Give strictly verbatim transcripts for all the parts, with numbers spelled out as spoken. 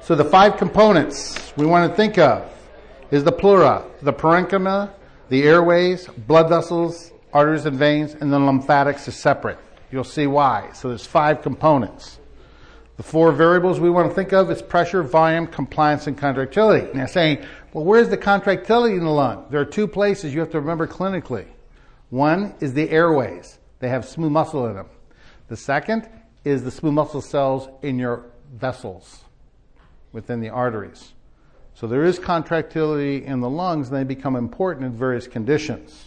So the five components we want to think of is the pleura, the parenchyma, the airways, blood vessels, arteries and veins, and the lymphatics is separate. You'll see why. So there's five components. The four variables we want to think of is pressure, volume, compliance, and contractility. Now saying, well, where's the contractility in the lung? There are two places you have to remember clinically. One is the airways. They have smooth muscle in them. The second is the smooth muscle cells in your vessels within the arteries. So there is contractility in the lungs, and they become important in various conditions.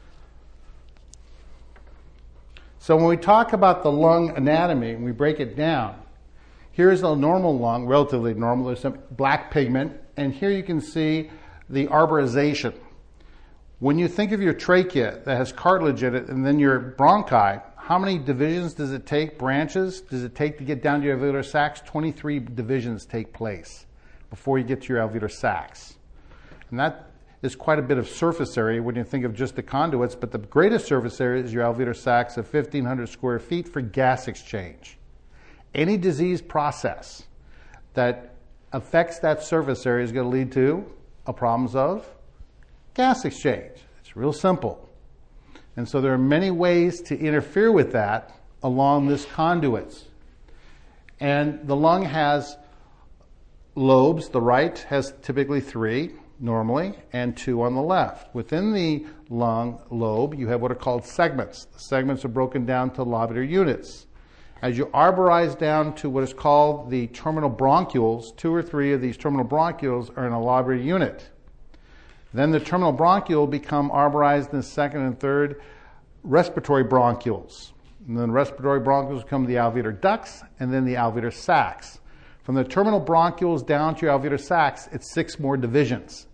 So when we talk about the lung anatomy and we break it down, here's a normal lung, relatively normal. There's some black pigment, and here you can see the arborization. When you think of your trachea that has cartilage in it and then your bronchi, how many divisions does it take, branches, does it take to get down to your alveolar sacs? twenty-three divisions take place before you get to your alveolar sacs. And that is quite a bit of surface area when you think of just the conduits, but the greatest surface area is your alveolar sacs of fifteen hundred square feet for gas exchange. Any disease process that affects that surface area is going to lead to a problems of gas exchange. It's real simple. And so there are many ways to interfere with that along this conduits. And the lung has lobes. The right has typically three, normally, and two on the left. Within the lung lobe, you have what are called segments. The segments are broken down to lobular units. As you arborize down to what is called the terminal bronchioles, two or three of these terminal bronchioles are in a lobular unit. Then the terminal bronchiole become arborized in the second and third respiratory bronchioles. And then respiratory bronchioles become the alveolar ducts and then the alveolar sacs. From the terminal bronchioles down to your alveolar sacs, it's six more divisions.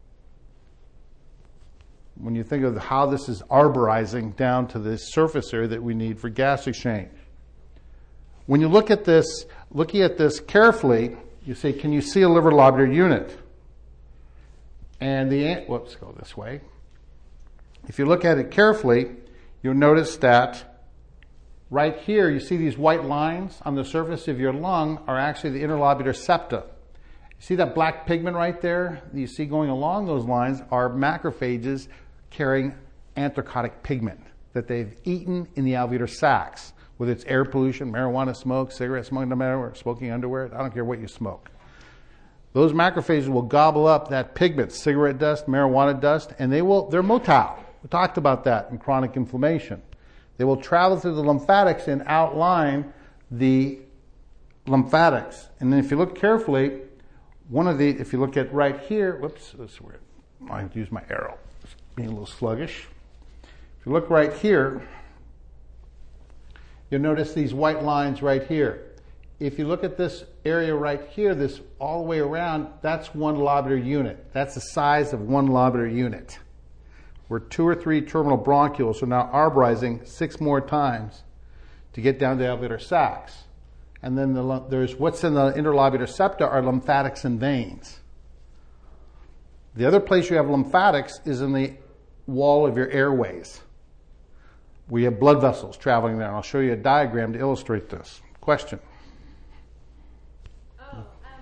When you think of how this is arborizing down to this surface area that we need for gas exchange. When you look at this, looking at this carefully, you say, can you see a liver lobular unit? And the, whoops, go this way. If you look at it carefully, you'll notice that right here, you see these white lines on the surface of your lung are actually the interlobular septa. You see that black pigment right there? You see going along those lines are macrophages carrying anthracotic pigment that they've eaten in the alveolar sacs, whether it's air pollution, marijuana smoke, cigarette smoke, no matter what, smoking underwear, I don't care what you smoke. Those macrophages will gobble up that pigment, cigarette dust, marijuana dust, and they will, they're motile. We talked about that in chronic inflammation. They will travel through the lymphatics and outline the lymphatics. And then if you look carefully, one of the, if you look at right here, whoops, this is weird. I have to use my arrow. It's being a little sluggish. If you look right here, you'll notice these white lines right here. If you look at this area right here, this all the way around, that's one lobular unit. That's the size of one lobular unit. Where two or three terminal bronchioles are now arborizing six more times to get down to the alveolar sacs. And then the, there's what's in the interlobular septa are lymphatics and veins. The other place you have lymphatics is in the wall of your airways. We have blood vessels traveling there, and I'll show you a diagram to illustrate this. Question? Oh, um,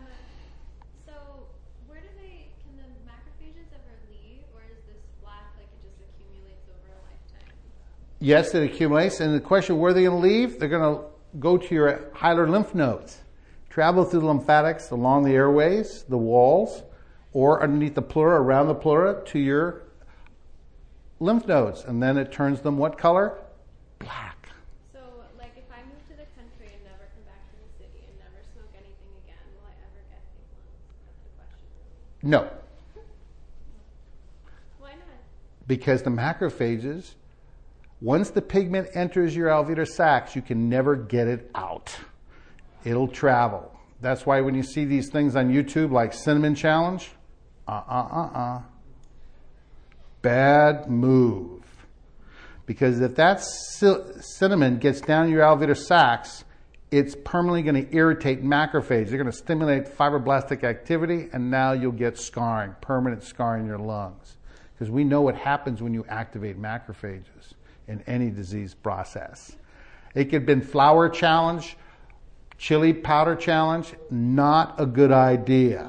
so where do they, can the macrophages ever leave, or is this black like it just accumulates over a lifetime? Yes, it accumulates, and the question, where are they going to leave? They're going to go to your hilar lymph nodes, travel through the lymphatics along the airways, the walls, or underneath the pleura, around the pleura, to your lymph nodes, and then it turns them what color? Black. So, like, if I move to the country and never come back to the city and never smoke anything again, will I ever get pink lungs? That's the question. No. Why not? Because the macrophages, once the pigment enters your alveolar sacs, you can never get it out. It'll travel. That's why when you see these things on YouTube like Cinnamon Challenge, uh-uh-uh-uh. Bad move. Because if that cinnamon gets down your alveolar sacs, it's permanently going to irritate macrophages. They're going to stimulate fibroblastic activity, and now you'll get scarring, permanent scarring in your lungs. Because we know what happens when you activate macrophages in any disease process. It could have been flower challenge, Chili powder challenge, not a good idea.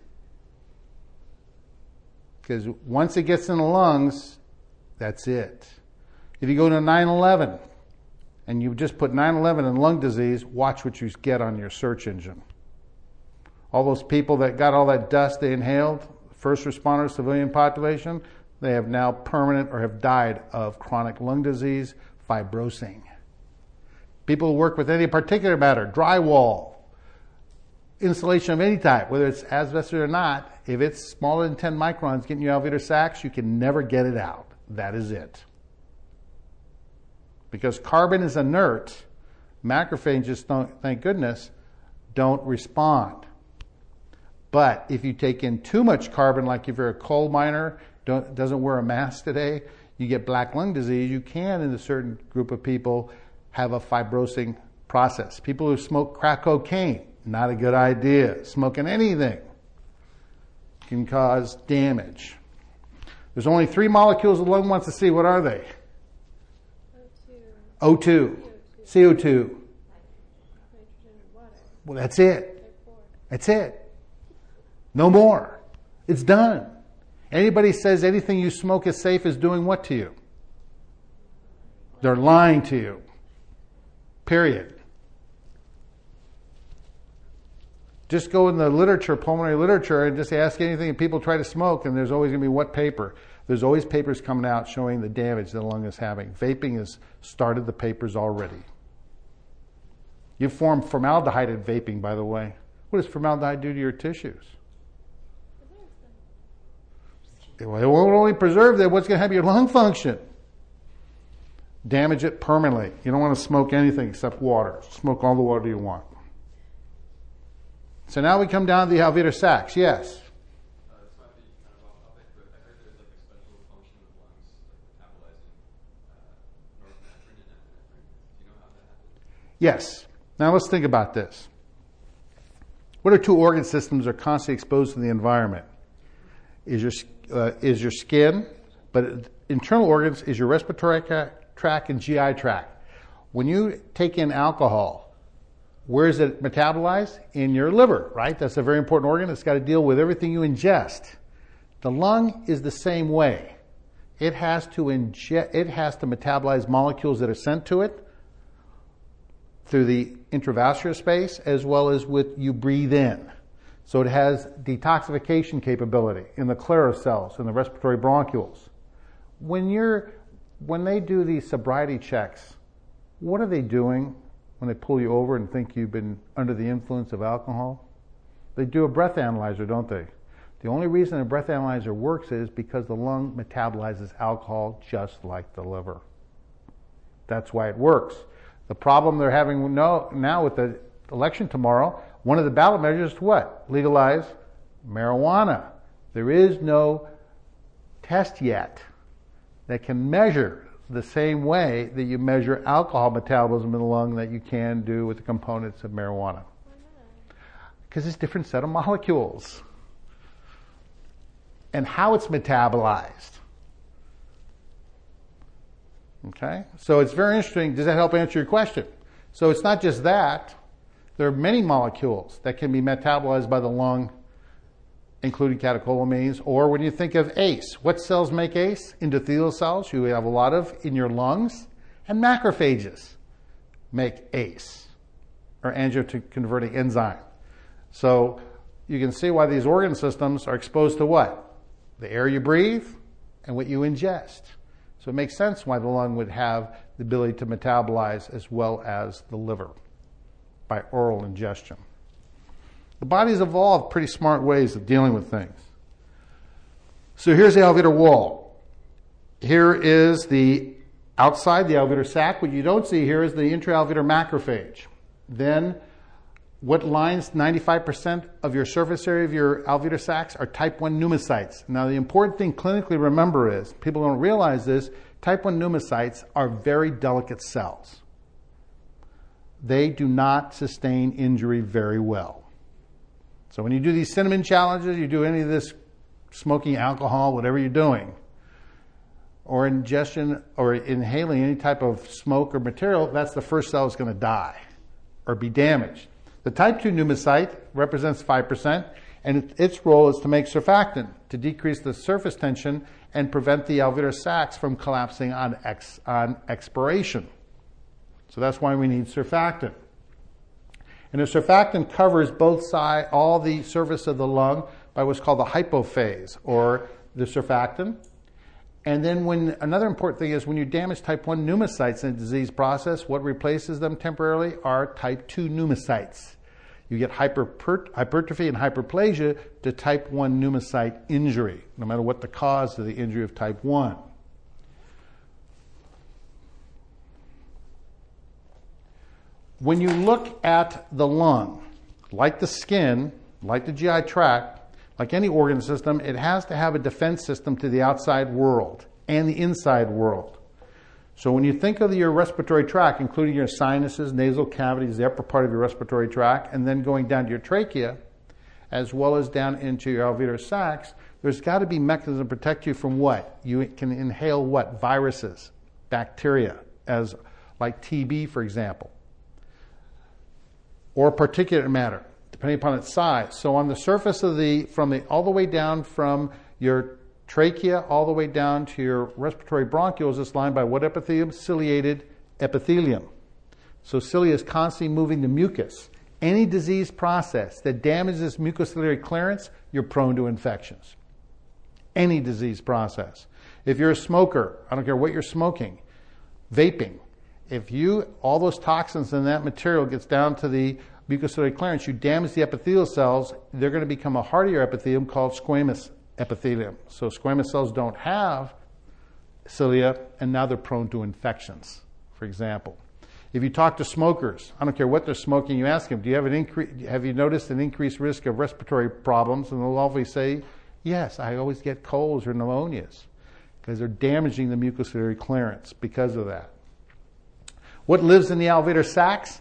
Because once it gets in the lungs, that's it. If you go to nine eleven and you just put nine eleven and lung disease, watch what you get on your search engine. All those people that got all that dust they inhaled, first responders, civilian population, they have now permanent or have died of chronic lung disease, fibrosing. People who work with any particulate matter, drywall, insulation of any type, whether it's asbestos or not, if it's smaller than ten microns getting you alveolar sacs, you can never get it out. That is it. Because carbon is inert, macrophages, don't, thank goodness, don't respond. But if you take in too much carbon, like if you're a coal miner, don't, doesn't wear a mask today, you get black lung disease, you can, in a certain group of people, have a fibrosing process. People who smoke crack cocaine, not a good idea. Smoking anything can cause damage. There's only three molecules the lung wants to see. What are they? O two, C O two. Well, that's it. That's it. No more. It's done. Anybody says anything you smoke is safe is doing what to you? They're lying to you. Period. Just go in the literature, pulmonary literature, and just ask anything, and people try to smoke, and there's always going to be what paper? There's always papers coming out showing the damage the lung is having. Vaping has started the papers already. You form formaldehyde in vaping, by the way. What does formaldehyde do to your tissues? It won't only preserve them, what's going to have your lung function? Damage it permanently. You don't want to smoke anything except water. Smoke all the water you want. So now we come down to the alveolar sacs. Yes? Uh, this might be kind of off topic, but I heard there's like a special function of lungs, like metabolizing uh, norepinephrine and epinephrine. Do you know how that happens? Yes. Now let's think about this. What are two organ systems that are constantly exposed to the environment? Is your, uh, is your skin, but internal organs is your respiratory tract and G I tract. When you take in alcohol, where is it metabolized? In your liver, right? That's a very important organ. It's got to deal with everything you ingest. The lung is the same way. It has to ingest, it has to metabolize molecules that are sent to it through the intravascular space as well as with you breathe in. So it has detoxification capability in the Clara cells, in the respiratory bronchioles. When you're, when they do these sobriety checks, what are they doing when they pull you over and think you've been under the influence of alcohol? They do a breath analyzer, don't they? The only reason a breath analyzer works is because the lung metabolizes alcohol just like the liver. That's why it works. The problem they're having now with the election tomorrow, one of the ballot measures is what? Legalize marijuana. There is no test yet that can measure the same way that you measure alcohol metabolism in the lung that you can do with the components of marijuana. Because it's a different set of molecules. And how it's metabolized. Okay? So it's very interesting. Does that help answer your question? So it's not just that. There are many molecules that can be metabolized by the lung, including catecholamines, or when you think of A C E, what cells make A C E? Endothelial cells, you have a lot of in your lungs, and macrophages make A C E, or angiotensin-converting enzyme. So you can see why these organ systems are exposed to what? The air you breathe and what you ingest. So it makes sense why the lung would have the ability to metabolize as well as the liver by oral ingestion. The body's evolved pretty smart ways of dealing with things. So here's the alveolar wall. Here is the outside, the alveolar sac. What you don't see here is the intraalveolar macrophage. Then what lines ninety-five percent of your surface area of your alveolar sacs are type one pneumocytes. Now the important thing clinically to remember is, people don't realize this, type one pneumocytes are very delicate cells. They do not sustain injury very well. So when you do these cinnamon challenges, you do any of this smoking alcohol, whatever you're doing, or ingestion or inhaling any type of smoke or material, that's the first cell that's going to die or be damaged. The type two pneumocyte represents five percent, and its role is to make surfactant to decrease the surface tension and prevent the alveolar sacs from collapsing on, ex, on expiration. So that's why we need surfactant. And the surfactant covers both sides, all the surface of the lung by what's called the hypophase, or the surfactant. And then when another important thing is when you damage type one pneumocytes in the disease process, what replaces them temporarily are type two pneumocytes. You get hyperper- hypertrophy and hyperplasia to type one pneumocyte injury, no matter what the cause of the injury of type one. When you look at the lung, like the skin, like the G I tract, like any organ system, it has to have a defense system to the outside world and the inside world. So when you think of your respiratory tract, including your sinuses, nasal cavities, the upper part of your respiratory tract, and then going down to your trachea, as well as down into your alveolar sacs, there's got to be mechanisms to protect you from what? You can inhale what? Viruses, bacteria, as like T B, for example, or particulate matter, depending upon its size. So on the surface of the, from the, all the way down from your trachea all the way down to your respiratory bronchioles is lined by what epithelium? Ciliated epithelium. So cilia is constantly moving the mucus. Any disease process that damages mucociliary clearance, you're prone to infections. Any disease process. If you're a smoker, I don't care what you're smoking, vaping, if you, all those toxins in that material gets down to the mucociliary clearance, you damage the epithelial cells, they're going to become a hardier epithelium called squamous epithelium. So squamous cells don't have cilia, and now they're prone to infections, for example. If you talk to smokers, I don't care what they're smoking, you ask them, do you have an incre- have you noticed an increased risk of respiratory problems? And they'll always say, yes, I always get colds or pneumonias, because they're damaging the mucociliary clearance because of that. What lives in the alveolar sacs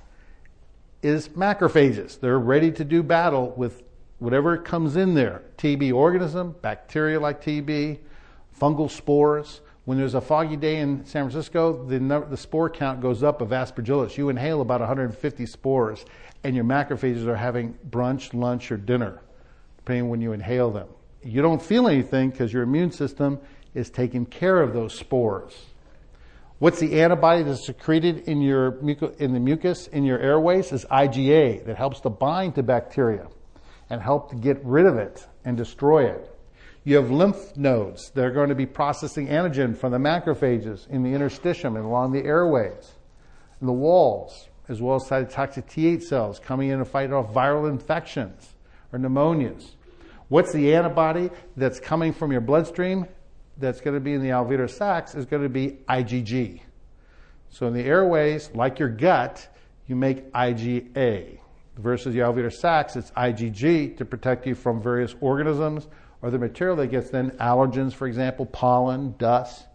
is macrophages. They're ready to do battle with whatever comes in there. T B organism, bacteria like T B, fungal spores. When there's a foggy day in San Francisco, the, the spore count goes up of aspergillus. You inhale about one hundred fifty spores, and your macrophages are having brunch, lunch, or dinner, depending on when you inhale them. You don't feel anything because your immune system is taking care of those spores. What's the antibody that's secreted in your muco- in the mucus in your airways? Is I G A that helps to bind to bacteria and help to get rid of it and destroy it. You have lymph nodes that are going to be processing antigen from the macrophages in the interstitium and along the airways, in the walls, as well as cytotoxic T eight cells coming in to fight off viral infections or pneumonias. What's the antibody that's coming from your bloodstream that's going to be in the alveolar sacs is going to be I G G. So in the airways, like your gut, you make I G A. Versus the alveolar sacs, it's I G G to protect you from various organisms or the material that gets then allergens, for example, pollen, dust,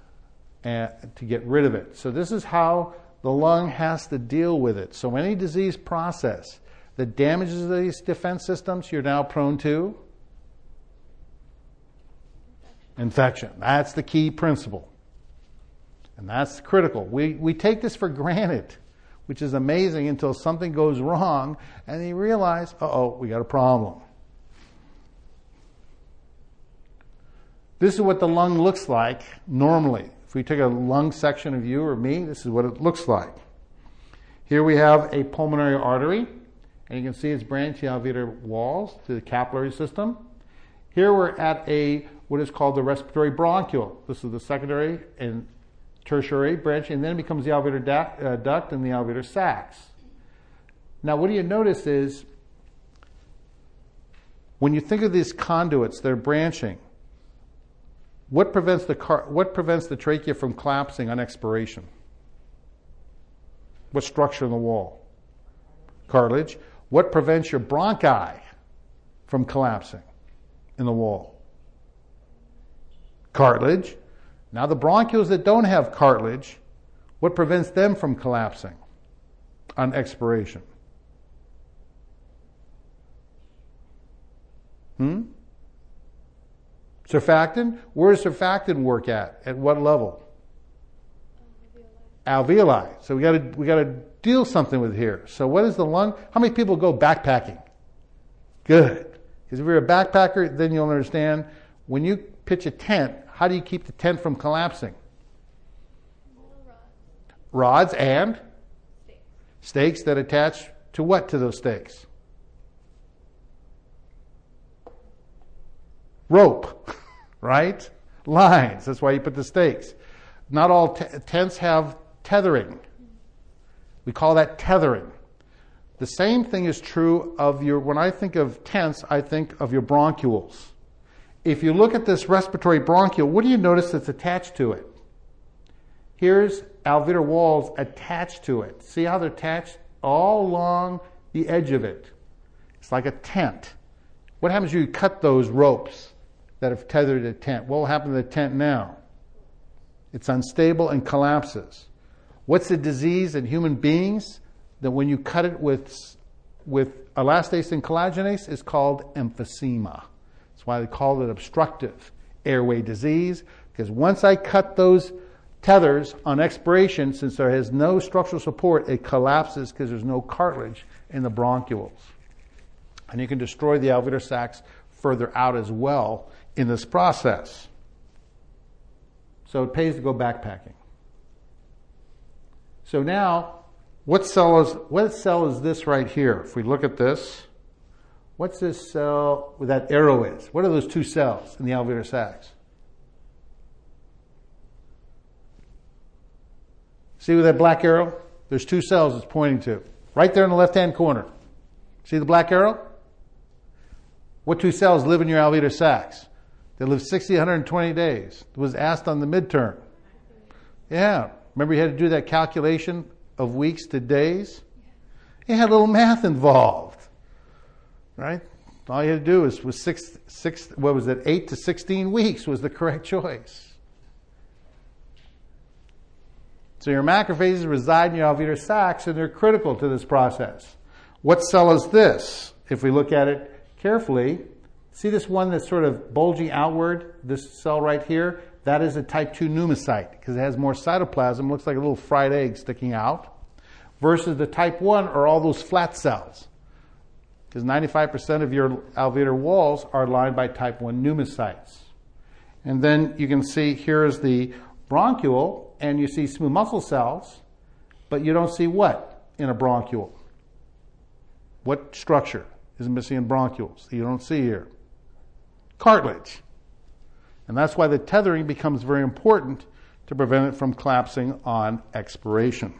and to get rid of it. So this is how the lung has to deal with it. So any disease process that damages these defense systems, you're now prone to infection. That's the key principle. And that's critical. We, we take this for granted, which is amazing until something goes wrong and you realize, uh-oh, we got a problem. This is what the lung looks like normally. If we take a lung section of you or me, this is what it looks like. Here we have a pulmonary artery, and you can see its branching alveolar walls to the capillary system. Here we're at a what is called the respiratory bronchiole. This is the secondary and tertiary branch, and then it becomes the alveolar duct, uh, duct and the alveolar sacs. Now, what do you notice is when you think of these conduits, they're branching. What prevents the car- what prevents the trachea from collapsing on expiration? What structure in the wall? Cartilage. What prevents your bronchi from collapsing in the wall? Cartilage. Now the bronchioles that don't have cartilage, what prevents them from collapsing on expiration? Hmm? Surfactant? Where does surfactant work at? At what level? alveoli. So we got to we got to deal something with here. So what is the lung? How many people go backpacking? Good. Because if you're a backpacker, then you'll understand when you pitch a tent, how do you keep the tent from collapsing? Rods and Stakes. stakes that attach to what to those stakes? Rope, right? Lines. That's why you put the stakes. Not all t- tents have tethering. We call that tethering. The same thing is true of your, when I think of tents, I think of your bronchioles. If you look at this respiratory bronchiole, what do you notice that's attached to it? Here's alveolar walls attached to it. See how they're attached all along the edge of it? It's like a tent. What happens if you cut those ropes that have tethered the tent? What will happen to the tent now? It's unstable and collapses. What's the disease in human beings that when you cut it with, with elastase and collagenase is called emphysema. That's why they call it obstructive airway disease, because once I cut those tethers on expiration, since there has no structural support, it collapses because there's no cartilage in the bronchioles. And you can destroy the alveolar sacs further out as well in this process. So it pays to go backpacking. So now, what cell is what cell is this right here? If we look at this, what's this cell where that arrow is? What are those two cells in the alveolar sacs? See with that black arrow? There's two cells it's pointing to. Right there in the left-hand corner. See the black arrow? What two cells live in your alveolar sacs? They live sixty, one hundred twenty days. It was asked on the midterm. Yeah. Remember you had to do that calculation of weeks to days? You had a little math involved. Right? All you had to do was, was six, six, what was it, eight to sixteen weeks was the correct choice. So your macrophages reside in your alveolar sacs, and they're critical to this process. What cell is this? If we look at it carefully, see this one that's sort of bulging outward, this cell right here? That is a type two pneumocyte because it has more cytoplasm, looks like a little fried egg sticking out, versus the type one are all those flat cells. Because ninety-five percent of your alveolar walls are lined by type one pneumocytes. And then you can see here is the bronchiole, and you see smooth muscle cells, but you don't see what in a bronchiole? What structure is missing in bronchioles that you don't see here? Cartilage. And that's why the tethering becomes very important to prevent it from collapsing on expiration.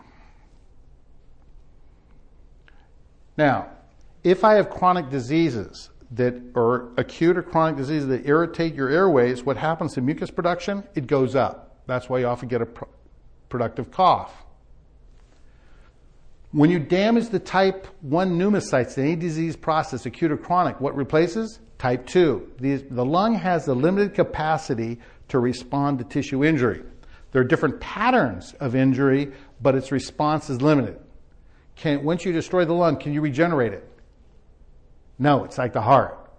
Now, if I have chronic diseases that are acute or chronic diseases that irritate your airways, what happens to mucus production? It goes up. That's why you often get a pro- productive cough. When you damage the type one pneumocytes in any disease process, acute or chronic, what replaces? Type two. The, the lung has a limited capacity to respond to tissue injury. There are different patterns of injury, but its response is limited. Can, once you destroy the lung, can you regenerate it? No, it's like the heart.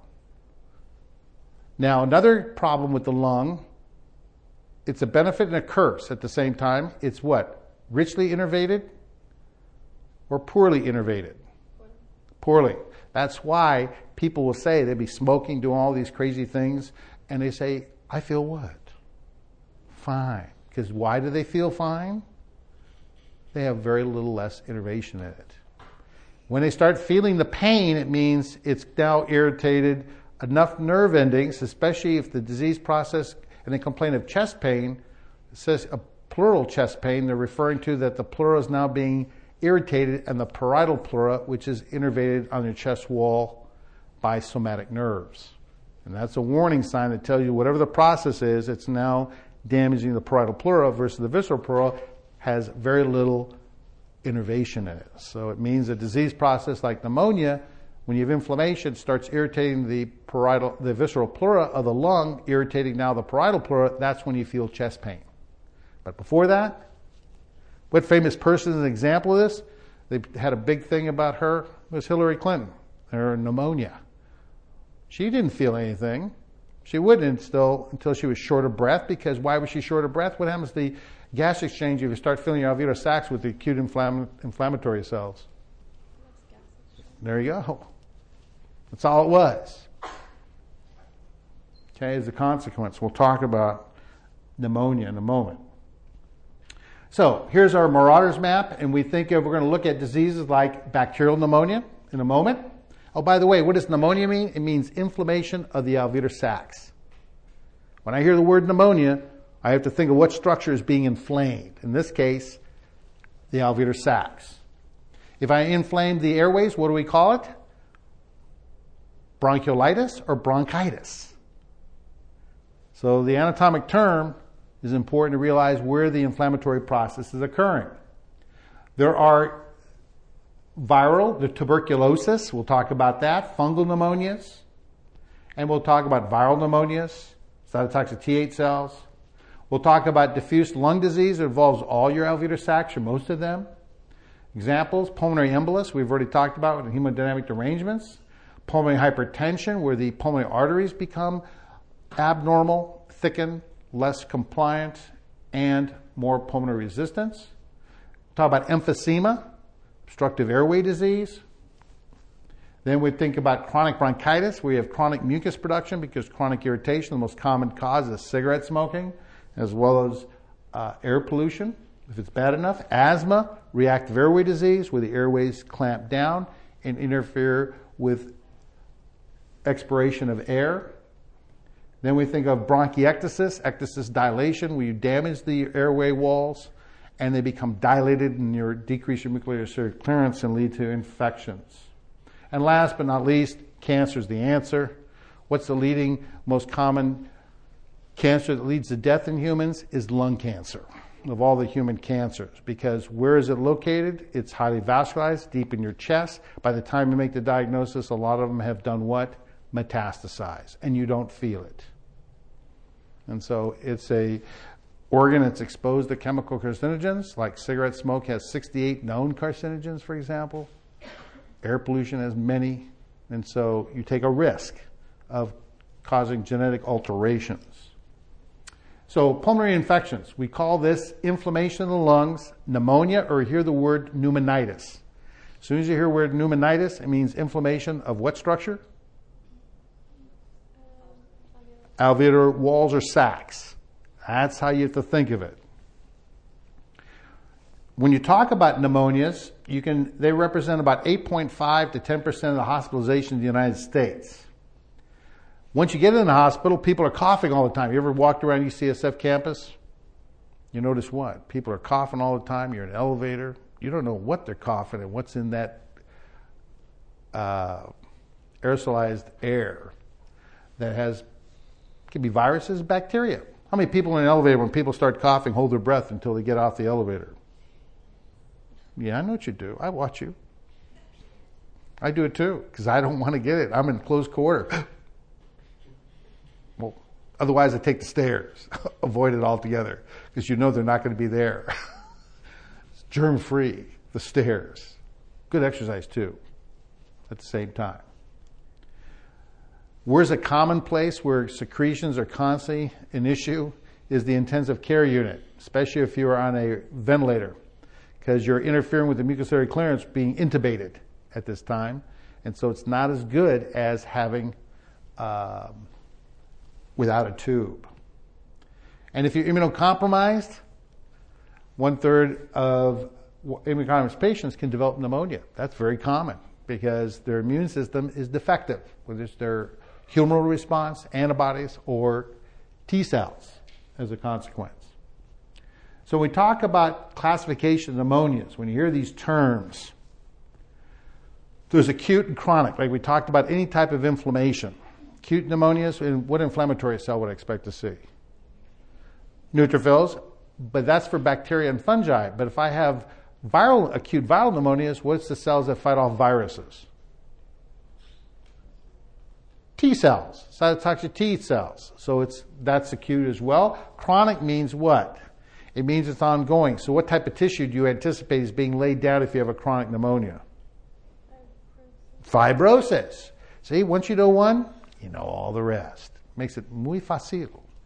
Now, another problem with the lung, it's a benefit and a curse at the same time. It's what? Richly innervated or poorly innervated? Poorly. That's why people will say they'd be smoking, doing all these crazy things, and they say, I feel what? Fine. Because why do they feel fine? They have very little less innervation in it. When they start feeling the pain, it means it's now irritated enough nerve endings, especially if the disease process, and they complain of chest pain, it says a pleural chest pain, they're referring to that the pleura is now being irritated, and the parietal pleura, which is innervated on your chest wall by somatic nerves. And that's a warning sign that tells you whatever the process is, it's now damaging the parietal pleura versus the visceral pleura has very little innervation in it. So it means a disease process like pneumonia, when you have inflammation, starts irritating the parietal, the visceral pleura of the lung, irritating now the parietal pleura, that's when you feel chest pain. But before that, what famous person is an example of this? They had a big thing about her. It was Hillary Clinton, her pneumonia. She didn't feel anything. She wouldn't still until she was short of breath, because why was she short of breath? What happens to the gas exchange if you start filling your alveolar sacs with the acute inflam- inflammatory cells? There you go. That's all it was. Okay, as a consequence. We'll talk about pneumonia in a moment. So here's our Marauders map, and we think of, we're going to look at diseases like bacterial pneumonia in a moment. Oh, by the way, what does pneumonia mean? It means inflammation of the alveolar sacs. When I hear the word pneumonia, I have to think of what structure is being inflamed. In this case, the alveolar sacs. If I inflame the airways, what do we call it? Bronchiolitis or bronchitis. So the anatomic term is important to realize where the inflammatory process is occurring. There are viral, the tuberculosis, we'll talk about that, fungal pneumonias, and we'll talk about viral pneumonias, cytotoxic T eight cells. We'll talk about diffuse lung disease. It involves all your alveolar sacs, or most of them. Examples, pulmonary embolus, we've already talked about with hemodynamic derangements. Pulmonary hypertension, where the pulmonary arteries become abnormal, thicken, less compliant, and more pulmonary resistance. We'll talk about emphysema, obstructive airway disease. Then we think about chronic bronchitis, where you have chronic mucus production because chronic irritation, the most common cause is cigarette smoking, as well as uh, air pollution, if it's bad enough. Asthma, reactive airway disease, where the airways clamp down and interfere with expiration of air. Then we think of bronchiectasis, ectasis dilation, where you damage the airway walls and they become dilated and you decrease your mucociliary clearance and lead to infections. And last but not least, cancer is the answer. What's the leading, most common cancer that leads to death in humans? Is lung cancer, of all the human cancers. Because where is it located? It's highly vascularized, deep in your chest. By the time you make the diagnosis, a lot of them have done what? Metastasize, and you don't feel it. And so it's a organ that's exposed to chemical carcinogens, like cigarette smoke has sixty-eight known carcinogens, for example. Air pollution has many. And so you take a risk of causing genetic alterations. So pulmonary infections, we call this inflammation of the lungs, pneumonia, or hear the word pneumonitis. As soon as you hear the word pneumonitis, it means inflammation of what structure? Alveolar walls or sacs. That's how you have to think of it. When you talk about pneumonias, you can they represent about eight point five to ten percent of the hospitalization in the United States. Once you get in the hospital, people are coughing all the time. You ever walked around U C S F campus? You notice what? People are coughing all the time. You're in an elevator. You don't know what they're coughing and what's in that uh, aerosolized air that has, can be viruses, bacteria. How many people in an elevator, when people start coughing, hold their breath until they get off the elevator? Yeah, I know what you do. I watch you. I do it too, because I don't want to get it. I'm in close quarter. Well, otherwise I take the stairs. Avoid it altogether, because you know they're not going to be there. It's germ-free, the stairs. Good exercise too, at the same time. Where's a common place where secretions are constantly an issue is the intensive care unit, especially if you're on a ventilator, because you're interfering with the mucociliary clearance being intubated at this time. And so it's not as good as having um, without a tube. And if you're immunocompromised, one third of immunocompromised patients can develop pneumonia. That's very common because their immune system is defective, whether it's their humoral response, antibodies, or T cells as a consequence. So when we talk about classification of pneumonias, when you hear these terms, there's acute and chronic, like we talked about any type of inflammation. Acute pneumonias, and what inflammatory cell would I expect to see? Neutrophils, but that's for bacteria and fungi. But if I have viral, acute viral pneumonias, what's the cells that fight off viruses? T cells, cytotoxic T cells. So it's that's acute as well. Chronic means what? It means it's ongoing. So what type of tissue do you anticipate is being laid down if you have a chronic pneumonia? Fibrosis. Fibrosis. See, once you know one, you know all the rest. Makes it muy fácil.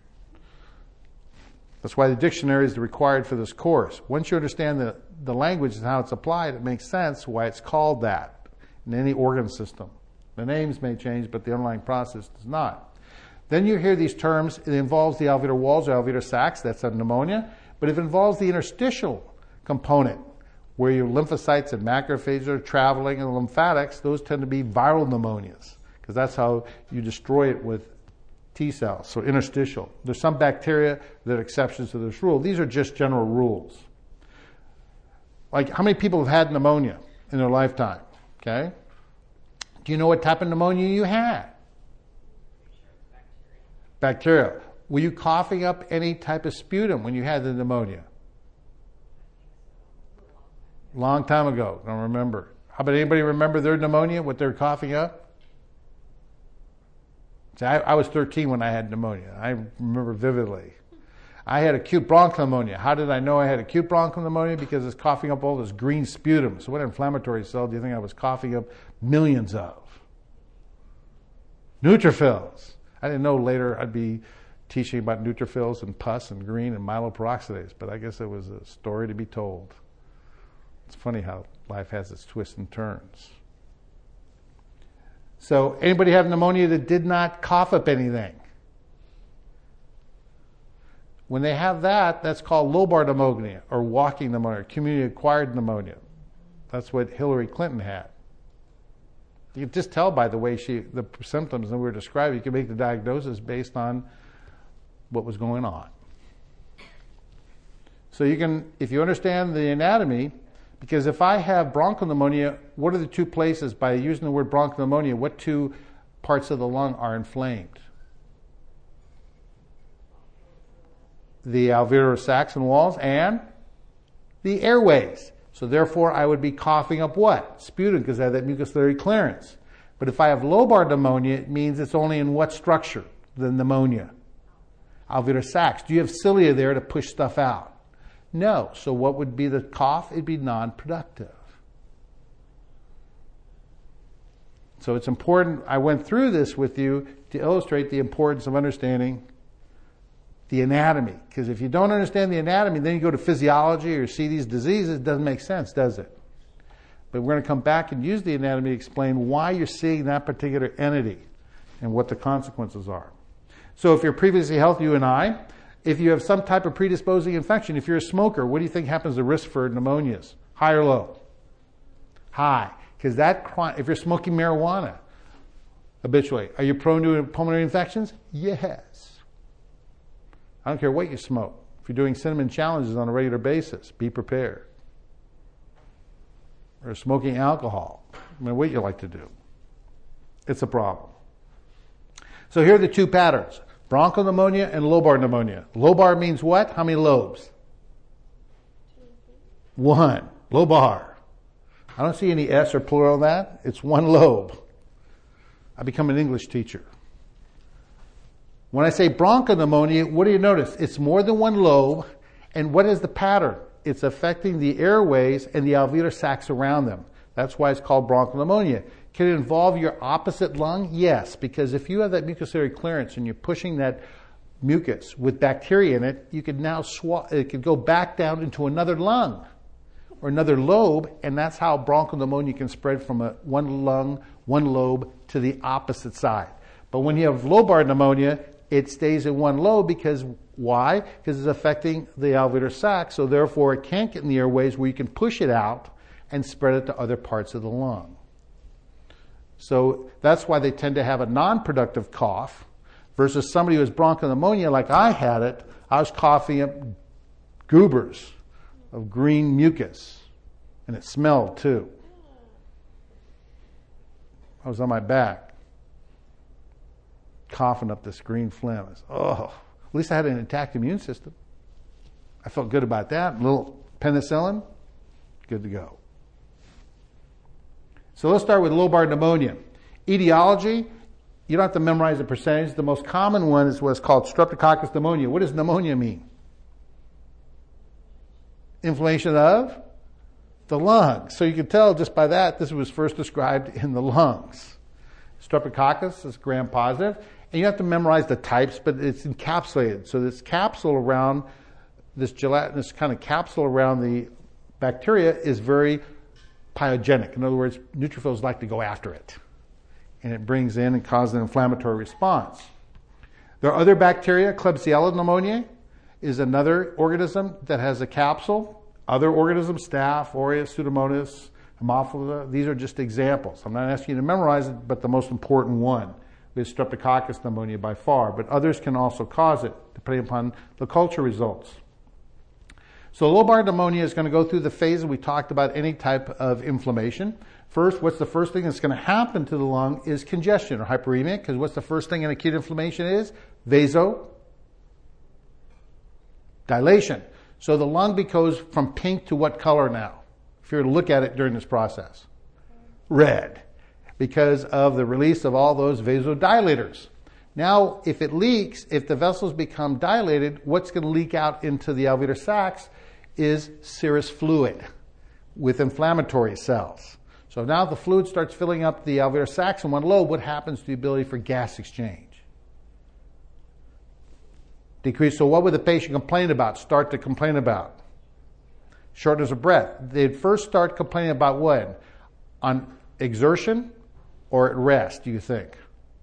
That's why the dictionary is required for this course. Once you understand the, the language and how it's applied, it makes sense why it's called that in any organ system. The names may change, but the underlying process does not. Then you hear these terms. It involves the alveolar walls or alveolar sacs. That's a pneumonia. But it involves the interstitial component, where your lymphocytes and macrophages are traveling, and the lymphatics, those tend to be viral pneumonias, because that's how you destroy it with T cells, so interstitial. There's some bacteria that are exceptions to this rule. These are just general rules. Like, how many people have had pneumonia in their lifetime? Okay? Do you know what type of pneumonia you had? Bacterial. Were you coughing up any type of sputum when you had the pneumonia? Long time ago. Don't remember. How about anybody remember their pneumonia, what they're coughing up? See, I, I was thirteen when I had pneumonia. I remember vividly. I had acute bronchopneumonia. How did I know I had acute bronchopneumonia? Because it's coughing up all this green sputum. So what inflammatory cell do you think I was coughing up millions of? Neutrophils. I didn't know later I'd be teaching about neutrophils and pus and green and myeloperoxidase, but I guess it was a story to be told. It's funny how life has its twists and turns. So, anybody have pneumonia that did not cough up anything? When they have that, that's called lobar pneumonia, or walking pneumonia, community-acquired pneumonia. That's what Hillary Clinton had. You can just tell by the way she, the symptoms that we were describing, you can make the diagnosis based on what was going on. So you can, if you understand the anatomy, because if I have bronchopneumonia, what are the two places, by using the word bronchopneumonia, what two parts of the lung are inflamed? The alveolar sacs and walls and the airways. So therefore, I would be coughing up what? Sputum, because I have that mucociliary clearance. But if I have lobar pneumonia, it means it's only in what structure? The pneumonia. Alveolar sacs. Do you have cilia there to push stuff out? No. So what would be the cough? It'd be non-productive. So it's important. I went through this with you to illustrate the importance of understanding the anatomy. Because if you don't understand the anatomy, then you go to physiology or see these diseases, it doesn't make sense, does it? But we're going to come back and use the anatomy to explain why you're seeing that particular entity and what the consequences are. So if you're previously healthy, you and I, if you have some type of predisposing infection, if you're a smoker, what do you think happens to risk for pneumonias? High or low? High. Because that, if you're smoking marijuana habitually, are you prone to pulmonary infections? Yes. I don't care what you smoke. If you're doing cinnamon challenges on a regular basis, be prepared. Or smoking alcohol. I mean, what you like to do. It's a problem. So here are the two patterns. Bronchopneumonia and lobar pneumonia. Lobar means what? How many lobes? One. Lobar. I don't see any S or plural on that. It's one lobe. I become an English teacher. When I say bronchopneumonia, what do you notice? It's more than one lobe. And what is the pattern? It's affecting the airways and the alveolar sacs around them. That's why it's called bronchopneumonia. Can it involve your opposite lung? Yes, because if you have that mucociliary clearance and you're pushing that mucus with bacteria in it, you could now swap, it could go back down into another lung or another lobe, and that's how bronchopneumonia can spread from a, one lung, one lobe to the opposite side. But when you have lobar pneumonia, it stays in one lobe because why? Because it's affecting the alveolar sac, so therefore it can't get in the airways where you can push it out and spread it to other parts of the lung. So that's why they tend to have a non-productive cough versus somebody who has bronchopneumonia like I had it. I was coughing up goobers of green mucus, and it smelled too. I was on my back, coughing up this green phlegm. Was, oh, at least I had an intact immune system. I felt good about that. A little penicillin, good to go. So let's start with lobar pneumonia. Etiology, you don't have to memorize the percentage. The most common one is what's called Streptococcus pneumonia. What does pneumonia mean? Inflammation of the lungs. So you can tell just by that, this was first described in the lungs. Streptococcus is gram positive. And you have to memorize the types, but it's encapsulated. So this capsule around, this gelatinous kind of capsule around the bacteria is very pyogenic. In other words, neutrophils like to go after it. And it brings in and causes an inflammatory response. There are other bacteria. Klebsiella pneumoniae is another organism that has a capsule. Other organisms, Staph, aureus, Pseudomonas, Haemophilus, these are just examples. I'm not asking you to memorize it, but the most important one is Streptococcus pneumonia by far, but others can also cause it, depending upon the culture results. So lobar pneumonia is going to go through the phases we talked about any type of inflammation. First, what's the first thing that's going to happen to the lung is congestion or hyperemia, because what's the first thing in acute inflammation is? Vasodilation. So the lung goes from pink to what color now? If you were to look at it during this process. Red. Because of the release of all those vasodilators. Now, if it leaks, if the vessels become dilated, what's going to leak out into the alveolar sacs is serous fluid with inflammatory cells. So now the fluid starts filling up the alveolar sacs in one lobe. What happens to the ability for gas exchange? Decrease. So what would the patient complain about, start to complain about? Shortness of breath. They'd first start complaining about what? On exertion or at rest, do you think?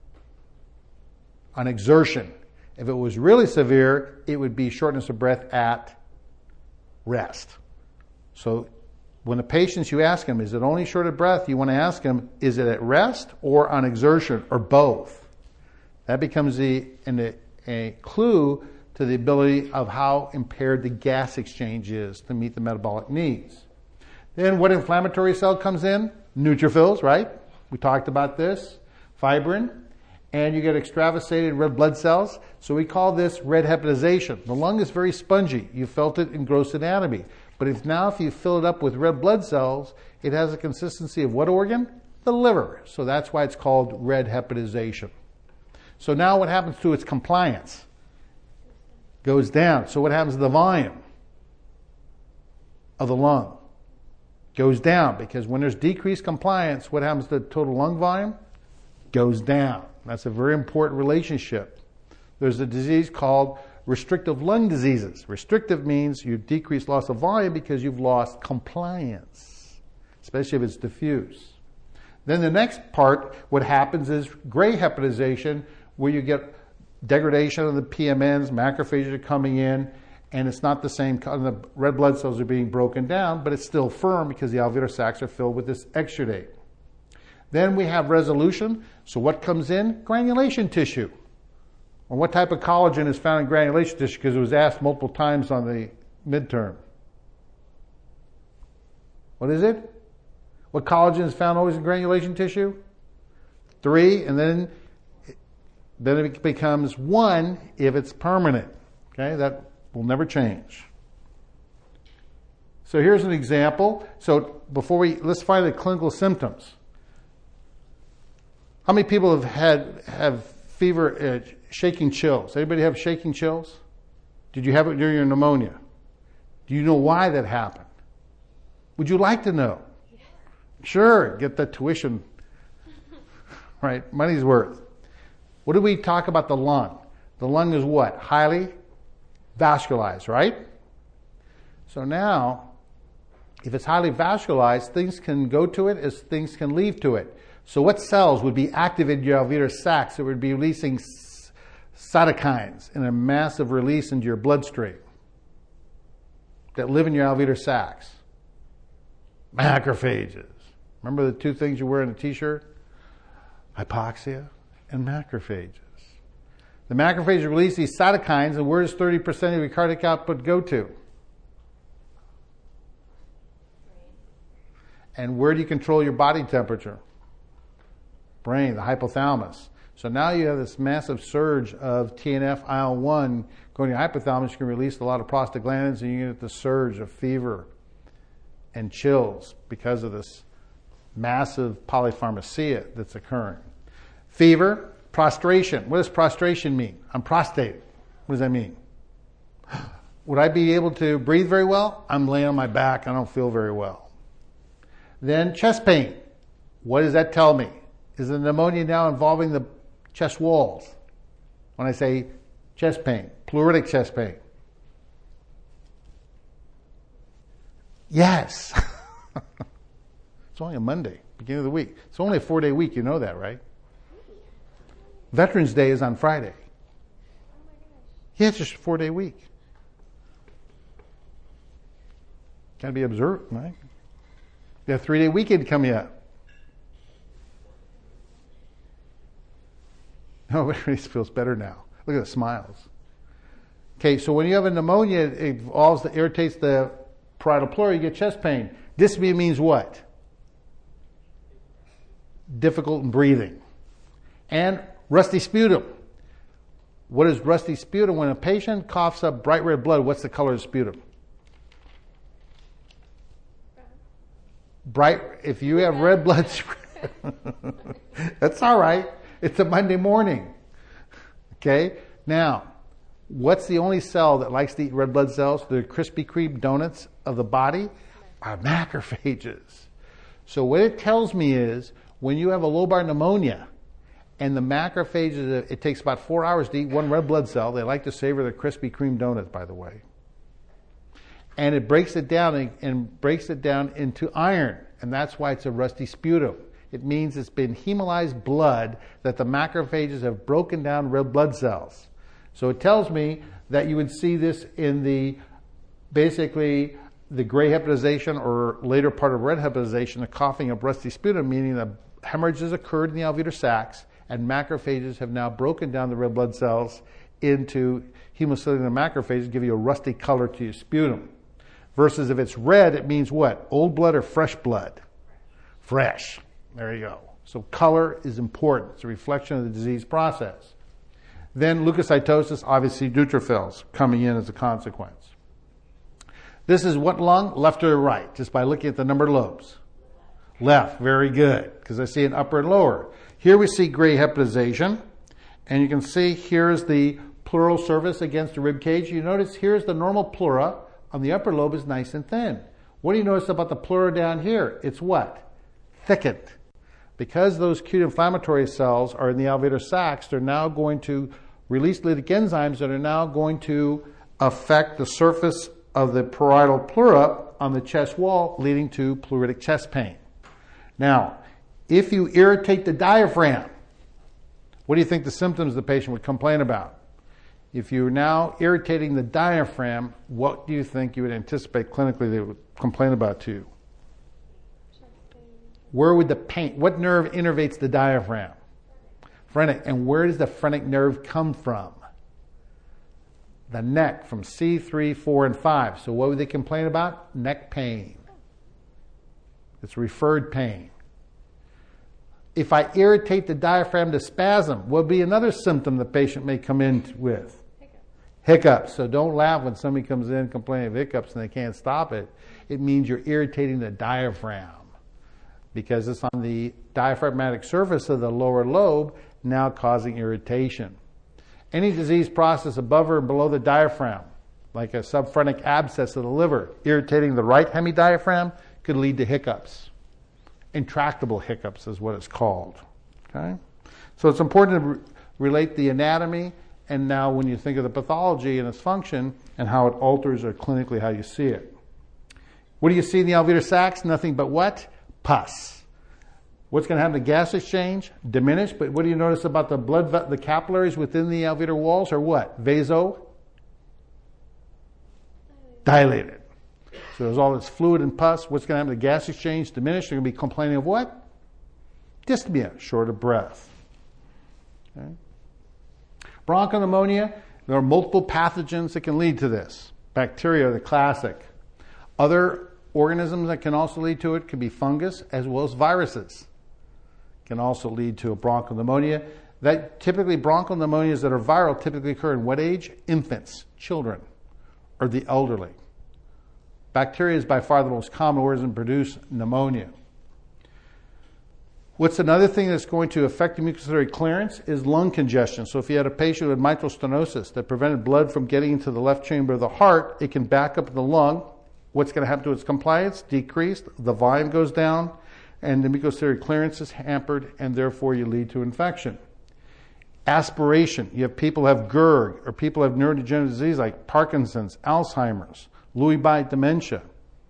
On exertion. If it was really severe, it would be shortness of breath at rest. So when the patients, you ask them, is it only short of breath? You want to ask them, is it at rest or on exertion or both? That becomes the, a, a clue to the ability of how impaired the gas exchange is to meet the metabolic needs. Then what inflammatory cell comes in? Neutrophils, right? We talked about this. Fibrin. And you get extravasated red blood cells. So we call this red hepatization. The lung is very spongy. You felt it in gross anatomy. But if now if you fill it up with red blood cells, it has a consistency of what organ? The liver. So that's why it's called red hepatization. So now what happens to its compliance? Goes down. So what happens to the volume of the lung? Goes down, because when there's decreased compliance, what happens to the total lung volume? Goes down. That's a very important relationship. There's a disease called restrictive lung diseases. Restrictive means you decrease loss of volume because you've lost compliance, especially if it's diffuse. Then the next part, what happens is gray hepatization, where you get degradation of the P M Ns, macrophages are coming in, and it's not the same, the red blood cells are being broken down, but it's still firm because the alveolar sacs are filled with this exudate. Then we have resolution. So what comes in? Granulation tissue. Well, what type of collagen is found in granulation tissue? Because it was asked multiple times on the midterm. What is it? What collagen is found always in granulation tissue? Three, and then, then it becomes one if it's permanent. Okay, that will never change. So here's an example. So before we, let's find the clinical symptoms. How many people have had have fever, uh, shaking chills? Anybody have shaking chills? Did you have it during your pneumonia? Do you know why that happened? Would you like to know? Yes. Sure, get that tuition, right? Money's worth. What did we talk about the lung? The lung is what? Highly vascularized, right? So now, if it's highly vascularized, things can go to it as things can leave to it. So what cells would be activated in your alveolar sacs that would be releasing cytokines in a massive release into your bloodstream that live in your alveolar sacs? Macrophages. Remember the two things you wear in a t-shirt? Hypoxia and macrophages. The macrophages release these cytokines, and where does thirty percent of your cardiac output go to? And where do you control your body temperature? Brain, the hypothalamus. So now you have this massive surge of T N F I L one going to your hypothalamus. You can release a lot of prostaglandins, and you get the surge of fever and chills because of this massive polypharmacia that's occurring. Fever, prostration. What does prostration mean? I'm prostrated. What does that mean? Would I be able to breathe very well? I'm laying on my back. I don't feel very well. Then chest pain. What does that tell me? Is the pneumonia now involving the chest walls? when I say chest pain, pleuritic chest pain? Yes. It's only a Monday, beginning of the week. It's only a four-day week. You know that, right? Veterans Day is on Friday. Yeah, it's just a four-day week. Got to be observed, right? You have a three-day weekend coming up. Oh, everybody feels better now. Look at the smiles. Okay, so when you have a pneumonia, it involves, it irritates the parietal pleura, you get chest pain. Dyspnea means what? Difficult in breathing. And rusty sputum. What is rusty sputum? When a patient coughs up bright red blood, what's the color of the sputum? Bright, if you have red blood, that's all right. It's a Monday morning. Okay? Now, what's the only cell that likes to eat red blood cells? The Krispy Kreme donuts of the body are macrophages. So what it tells me is when you have a lobar pneumonia and the macrophages, it takes about four hours to eat one red blood cell. They like to savor the Krispy Kreme donuts, by the way. And it breaks it down and, and breaks it down into iron. And that's why it's a rusty sputum. It means it's been hemolyzed blood that the macrophages have broken down red blood cells. So it tells me that you would see this in the, basically, the gray hepatization or later part of red hepatization, the coughing of rusty sputum, meaning the hemorrhage has occurred in the alveolar sacs and macrophages have now broken down the red blood cells into hemocellulin macrophages, give you a rusty color to your sputum. Versus if it's red, it means what? Old blood or fresh blood? Fresh. There you go. So color is important. It's a reflection of the disease process. Then leukocytosis, obviously neutrophils coming in as a consequence. This is what lung? Left or right? Just by looking at the number of lobes. Left. Very good. Because I see an upper and lower. Here we see gray hepatization. And you can see here's the pleural surface against the rib cage. You notice here's the normal pleura. On the upper lobe is nice and thin. What do you notice about the pleura down here? It's what? Thickened. Because those acute inflammatory cells are in the alveolar sacs, they're now going to release lytic enzymes that are now going to affect the surface of the parietal pleura on the chest wall, leading to pleuritic chest pain. Now, if you irritate the diaphragm, what do you think the symptoms the patient would complain about? If you're now irritating the diaphragm, what do you think you would anticipate clinically they would complain about to you? Where would the pain, what nerve innervates the diaphragm? Phrenic. And where does the phrenic nerve come from? The neck, from C three, four, and five. So what would they complain about? Neck pain. It's referred pain. If I irritate the diaphragm to spasm, what would be another symptom the patient may come in with? Hiccups. Hiccups. So don't laugh when somebody comes in complaining of hiccups and they can't stop it. It means you're irritating the diaphragm, because it's on the diaphragmatic surface of the lower lobe, now causing irritation. Any disease process above or below the diaphragm, like a subphrenic abscess of the liver, irritating the right hemidiaphragm, could lead to hiccups. Intractable hiccups is what it's called. Okay? So it's important to re- relate the anatomy, and now when you think of the pathology and its function, and how it alters or clinically how you see it. What do you see in the alveolar sacs? Nothing but what? Pus. What's going to happen to gas exchange? Diminish. But what do you notice about the blood, the capillaries within the alveolar walls are what? Vaso? Dilated. So there's all this fluid and pus. What's going to happen to gas exchange? Diminish. They're going to be complaining of what? Dyspnea, short of breath. Okay. Bronchopneumonia, there are multiple pathogens that can lead to this. Bacteria are the classic. Other organisms that can also lead to it could be fungus as well as viruses. Can also lead to a bronchopneumonia. That typically bronchial pneumonias that are viral typically occur in what age? Infants, children, or the elderly. Bacteria is by far the most common organism to produce pneumonia. What's another thing that's going to affect the mucociliary clearance is lung congestion. So if you had a patient with mitral stenosis that prevented blood from getting into the left chamber of the heart, it can back up in the lung. What's going to happen to its compliance? Decreased. The volume goes down, and the mucociliary clearance is hampered, and therefore you lead to infection. Aspiration. You have people who have G E R D, or people who have neurodegenerative disease like Parkinson's, Alzheimer's, Lewy body dementia.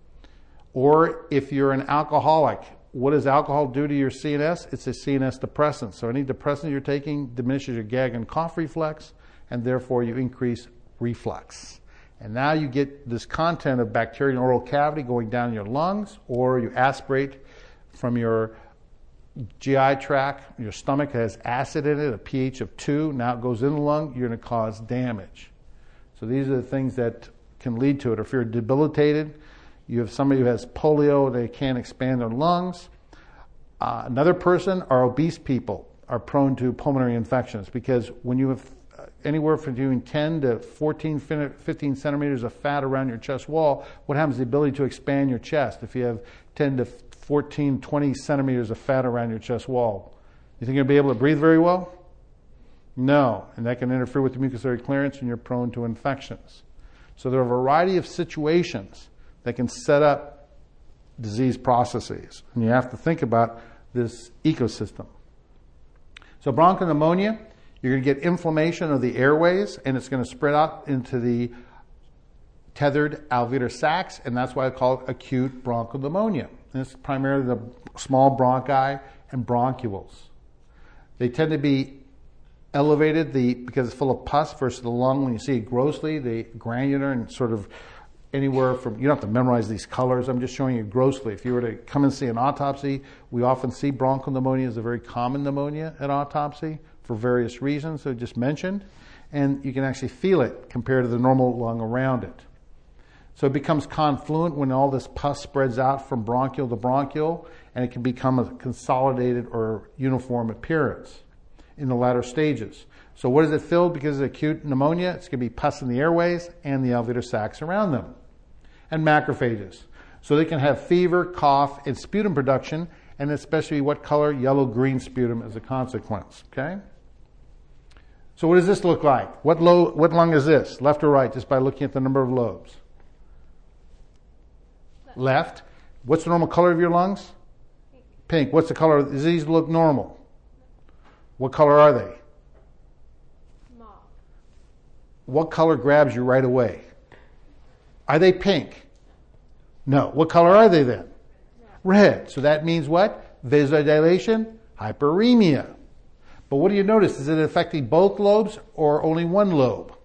Or if you're an alcoholic, what does alcohol do to your C N S? It's a C N S depressant. So any depressant you're taking diminishes your gag and cough reflex, and therefore you increase reflux. And now you get this content of bacteria in the oral cavity going down your lungs, or you aspirate from your G I tract. Your stomach has acid in it, a pH of two. Now it goes in the lung, you're going to cause damage. So these are the things that can lead to it. If you're debilitated, you have somebody who has polio, they can't expand their lungs. Uh, another person, are obese people are prone to pulmonary infections, because when you have anywhere from between ten to fourteen, fifteen centimeters of fat around your chest wall, what happens is the ability to expand your chest. If you have ten to fourteen, twenty centimeters of fat around your chest wall, you think you'll be able to breathe very well? No, and that can interfere with the mucociliary clearance, and you're prone to infections. So there are a variety of situations that can set up disease processes, and you have to think about this ecosystem. So bronchopneumonia, you're going to get inflammation of the airways, and it's going to spread out into the tethered alveolar sacs, and that's why I call it acute bronchopneumonia. And it's primarily the small bronchi and bronchioles. They tend to be elevated the because it's full of pus versus the lung. When you see it grossly, the granular and sort of anywhere from, you don't have to memorize these colors, I'm just showing you grossly. If you were to come and see an autopsy, we often see bronchopneumonia as a very common pneumonia at autopsy for various reasons that I just mentioned, and you can actually feel it compared to the normal lung around it. So it becomes confluent when all this pus spreads out from bronchial to bronchial, and it can become a consolidated or uniform appearance in the latter stages. So what is it filled? Because of acute pneumonia, it's going to be pus in the airways and the alveolar sacs around them. And macrophages. So they can have fever, cough, and sputum production, and especially what color? Yellow-green sputum as a consequence. Okay? So what does this look like? What, lo- what lung is this? Left or right? Just by looking at the number of lobes. Left. Left. What's the normal color of your lungs? Pink. Pink. What's the color? Does these look normal? What color are they? Mauve. What color grabs you right away? Are they pink? No. What color are they then? Red. Red. So that means what? Vasodilation, hyperemia. But what do you notice? Is it affecting both lobes or only one lobe?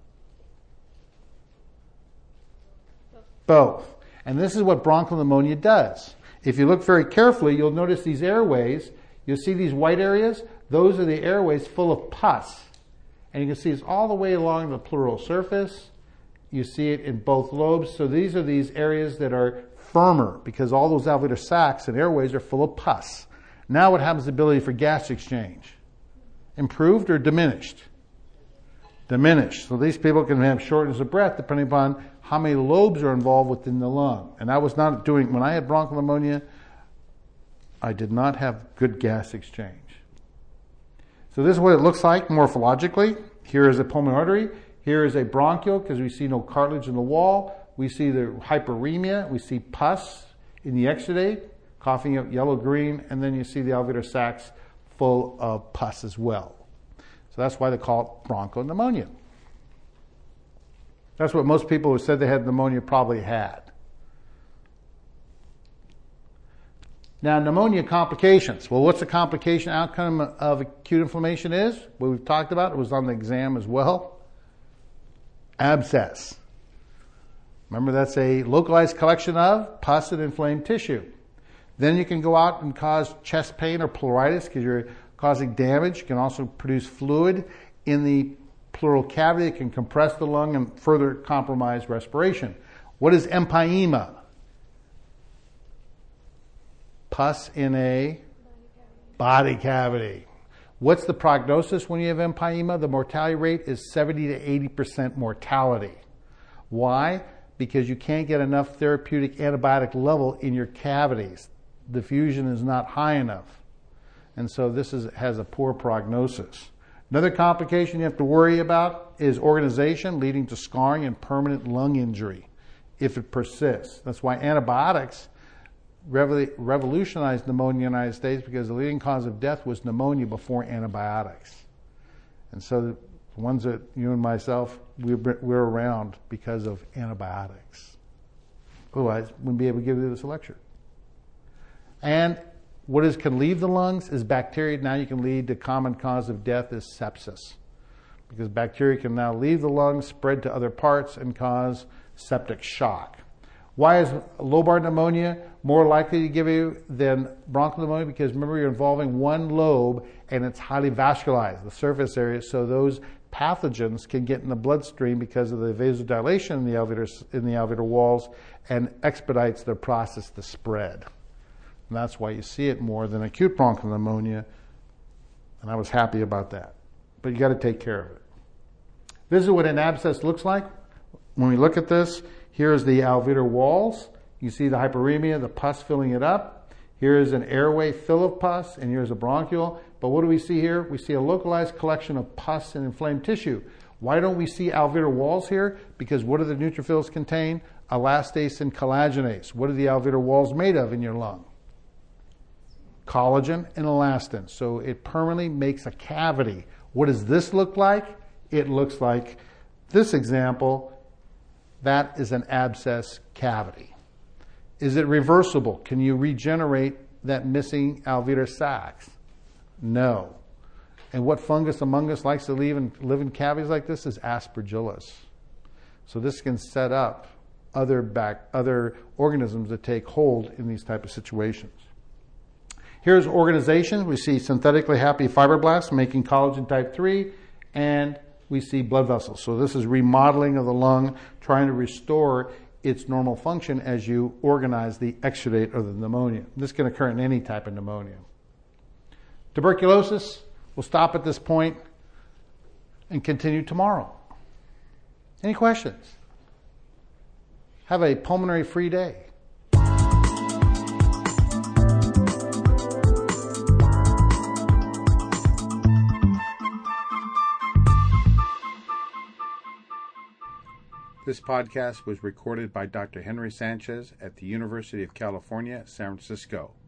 Both. Both. And this is what bronchopneumonia does. If you look very carefully, you'll notice these airways. You'll see these white areas. Those are the airways full of pus. And you can see it's all the way along the pleural surface. You see it in both lobes. So these are these areas that are firmer because all those alveolar sacs and airways are full of pus. Now what happens to the ability for gas exchange? Improved or diminished? Diminished. So these people can have shortness of breath depending upon how many lobes are involved within the lung. And I was not doing, when I had bronchopneumonia, I did not have good gas exchange. So this is what it looks like morphologically. Here is a pulmonary artery. Here is a bronchial because we see no cartilage in the wall. We see the hyperemia. We see pus in the exudate, coughing up yellow-green, and then you see the alveolar sacs full of pus as well. So that's why they call it bronchopneumonia. That's what most people who said they had pneumonia probably had. Now, pneumonia complications. Well, what's the complication outcome of acute inflammation is? What we've talked about, it was on the exam as well. Abscess. Remember, that's a localized collection of pus and inflamed tissue. Then you can go out and cause chest pain or pleuritis because you're causing damage. You can also produce fluid in the pleural cavity. It can compress the lung and further compromise respiration. What is empyema? Pus in a body cavity. What's the prognosis when you have empyema? The mortality rate is seventy to eighty percent mortality. Why? Because you can't get enough therapeutic antibiotic level in your cavities. Diffusion is not high enough. And so this is, has a poor prognosis. Another complication you have to worry about is organization, leading to scarring and permanent lung injury if it persists. That's why antibiotics revolutionized pneumonia in the United States, because the leading cause of death was pneumonia before antibiotics. And so the ones that you and myself, we're, we're around because of antibiotics. Otherwise, we wouldn't be able to give you this lecture. And what is can leave the lungs is bacteria. Now you can lead to common cause of death is sepsis. Because bacteria can now leave the lungs, spread to other parts, and cause septic shock. Why is lobar pneumonia more likely to give you than bronchial pneumonia? Because remember, you're involving one lobe and it's highly vascularized, the surface area, so those pathogens can get in the bloodstream because of the vasodilation in the alveolar, in the alveolar walls and expedites their process to spread. And that's why you see it more than acute bronchial pneumonia, and I was happy about that. But you got to take care of it. This is what an abscess looks like. When we look at this, here's the alveolar walls. You see the hyperemia, the pus filling it up. Here is an airway fill of pus, and here's a bronchiole. But what do we see here? We see a localized collection of pus and inflamed tissue. Why don't we see alveolar walls here? Because what do the neutrophils contain? Elastase and collagenase. What are the alveolar walls made of in your lung? Collagen and elastin. So it permanently makes a cavity. What does this look like? It looks like this example. That is an abscess cavity. Is it reversible? Can you regenerate that missing alveolar sacs? No. And what fungus among us likes to live in, live in cavities like this is Aspergillus. So this can set up other back, other organisms that take hold in these type of situations. Here's organization. We see synthetically happy fibroblasts making collagen type three, and we see blood vessels. So this is remodeling of the lung, trying to restore its normal function as you organize the exudate of the pneumonia. This can occur in any type of pneumonia. Tuberculosis, we'll stop at this point and continue tomorrow. Any questions? Have a pulmonary-free day. This podcast was recorded by Doctor Henry Sanchez at the University of California, San Francisco.